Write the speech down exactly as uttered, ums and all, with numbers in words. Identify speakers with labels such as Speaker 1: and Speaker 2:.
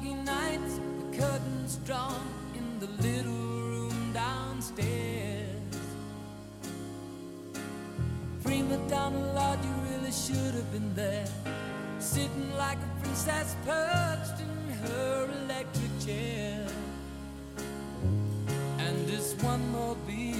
Speaker 1: foggy nights, the curtains drawn in the little room downstairs. Prima Donna, Lord, you really should have been there, sitting like a princess perched in her electric chair. And just one more beat